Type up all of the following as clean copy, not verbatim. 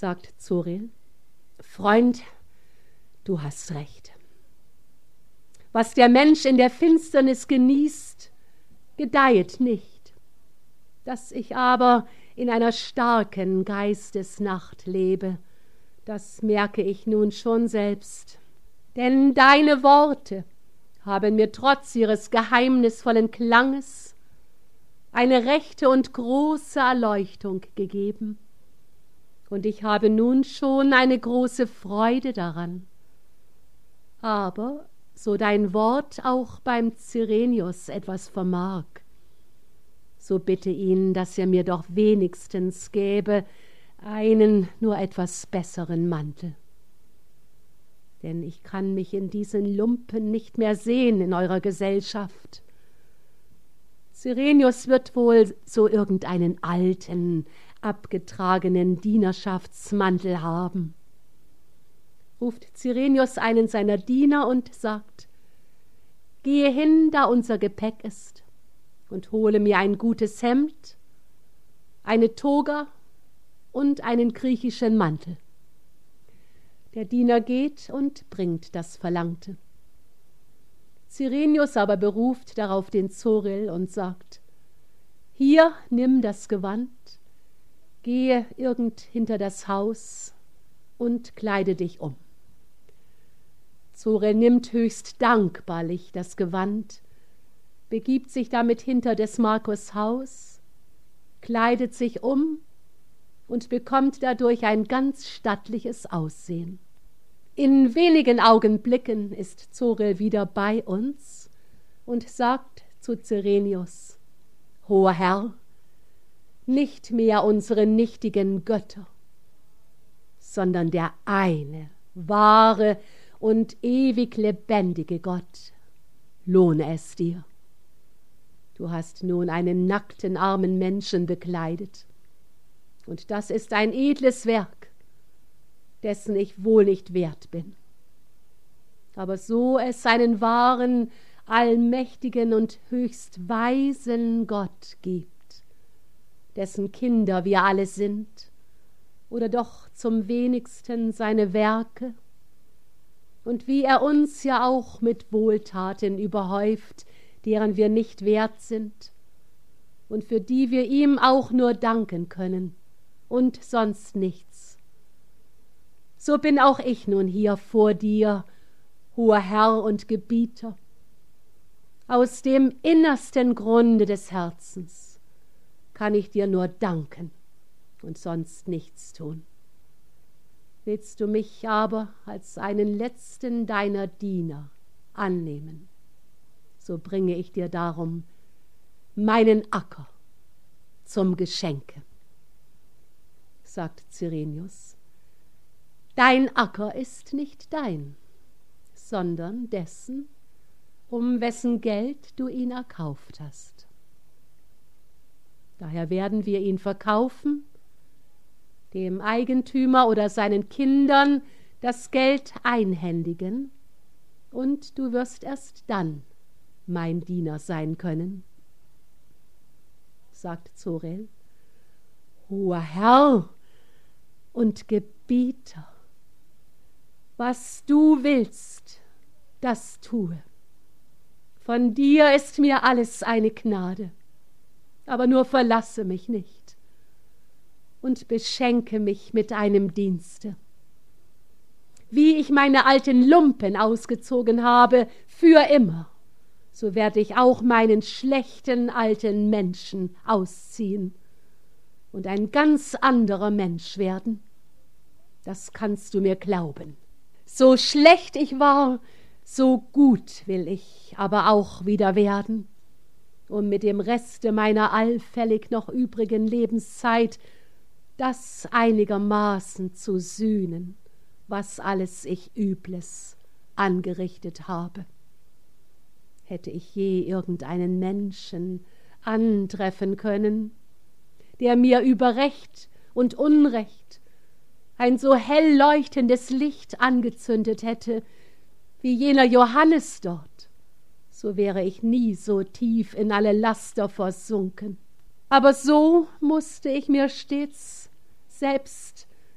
sagt Zoril. Freund, du hast recht. Was der Mensch in der Finsternis genießt, gedeihet nicht. Dass ich aber in einer starken Geistesnacht lebe, das merke ich nun schon selbst. Denn deine Worte haben mir trotz ihres geheimnisvollen Klanges eine rechte und große Erleuchtung gegeben. Und ich habe nun schon eine große Freude daran. Aber so dein Wort auch beim Cyrenius etwas vermag, so bitte ihn, dass er mir doch wenigstens gäbe einen nur etwas besseren Mantel. Denn ich kann mich in diesen Lumpen nicht mehr sehen in eurer Gesellschaft. Cyrenius wird wohl so irgendeinen alten, abgetragenen Dienerschaftsmantel haben. Ruft Cyrenius einen seiner Diener und sagt: Gehe hin, da unser Gepäck ist, und hole mir ein gutes Hemd, eine Toga und einen griechischen Mantel. Der Diener geht und bringt das Verlangte. Cyrenius aber beruft darauf den Zoril und sagt: Hier, nimm das Gewand, gehe irgend hinter das Haus und kleide dich um. Zoril nimmt höchst dankbarlich das Gewand, begibt sich damit hinter des Markus Haus, kleidet sich um und bekommt dadurch ein ganz stattliches Aussehen. In wenigen Augenblicken ist Zoril wieder bei uns und sagt zu Cyrenius: Hoher Herr, nicht mehr unsere nichtigen Götter, sondern der eine, wahre und ewig lebendige Gott, lohne es dir. Du hast nun einen nackten, armen Menschen bekleidet, und das ist ein edles Werk, dessen ich wohl nicht wert bin. Aber so es einen wahren, allmächtigen und höchst weisen Gott gibt, dessen Kinder wir alle sind, oder doch zum wenigsten seine Werke, und wie er uns ja auch mit Wohltaten überhäuft, deren wir nicht wert sind und für die wir ihm auch nur danken können und sonst nichts. So bin auch ich nun hier vor dir, hoher Herr und Gebieter, aus dem innersten Grunde des Herzens kann ich dir nur danken und sonst nichts tun. Willst du mich aber als einen letzten deiner Diener annehmen, so bringe ich dir darum meinen Acker zum Geschenke. Sagt Cyrenius: Dein Acker ist nicht dein, sondern dessen, um wessen Geld du ihn erkauft hast. Daher werden wir ihn verkaufen, dem Eigentümer oder seinen Kindern das Geld einhändigen, und du wirst erst dann mein Diener sein können. Sagt Zoril: Hoher Herr und Gebieter, was du willst, das tue. Von dir ist mir alles eine Gnade, aber nur verlasse mich nicht und beschenke mich mit einem Dienste. Wie ich meine alten Lumpen ausgezogen habe, für immer, so werde ich auch meinen schlechten alten Menschen ausziehen und ein ganz anderer Mensch werden. Das kannst du mir glauben. So schlecht ich war, so gut will ich aber auch wieder werden, um mit dem Reste meiner allfällig noch übrigen Lebenszeit das einigermaßen zu sühnen, was alles ich Übles angerichtet habe. Hätte ich je irgendeinen Menschen antreffen können, der mir über Recht und Unrecht ein so hell leuchtendes Licht angezündet hätte, wie jener Johannes dort, so wäre ich nie so tief in alle Laster versunken. Aber so musste ich mir stets selbst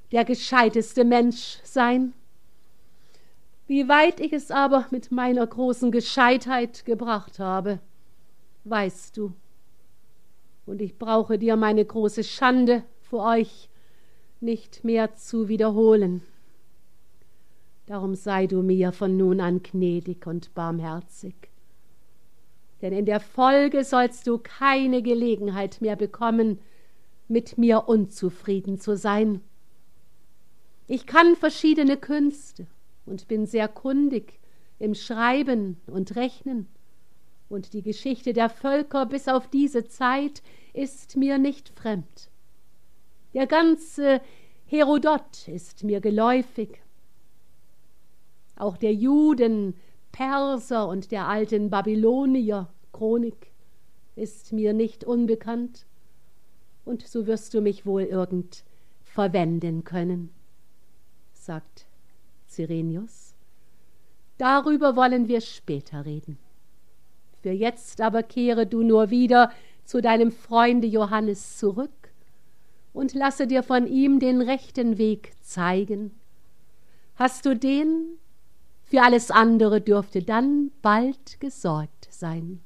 der gescheiteste Mensch sein. Wie weit ich es aber mit meiner großen Gescheitheit gebracht habe, weißt du. Und ich brauche dir meine große Schande vor euch nicht mehr zu wiederholen. Darum sei du mir von nun an gnädig und barmherzig. Denn in der Folge sollst du keine Gelegenheit mehr bekommen, mit mir unzufrieden zu sein. Ich kann verschiedene Künste und bin sehr kundig im Schreiben und Rechnen, und die Geschichte der Völker bis auf diese Zeit ist mir nicht fremd. Der ganze Herodot ist mir geläufig. Auch der Juden, Perser und der alten Babylonier Chronik ist mir nicht unbekannt, und so wirst du mich wohl irgend verwenden können, sagt Cyrenius. Darüber wollen wir später reden. Für jetzt aber kehre du nur wieder zu deinem Freunde Johannes zurück und lasse dir von ihm den rechten Weg zeigen. Hast du den? Für alles andere dürfte dann bald gesorgt sein.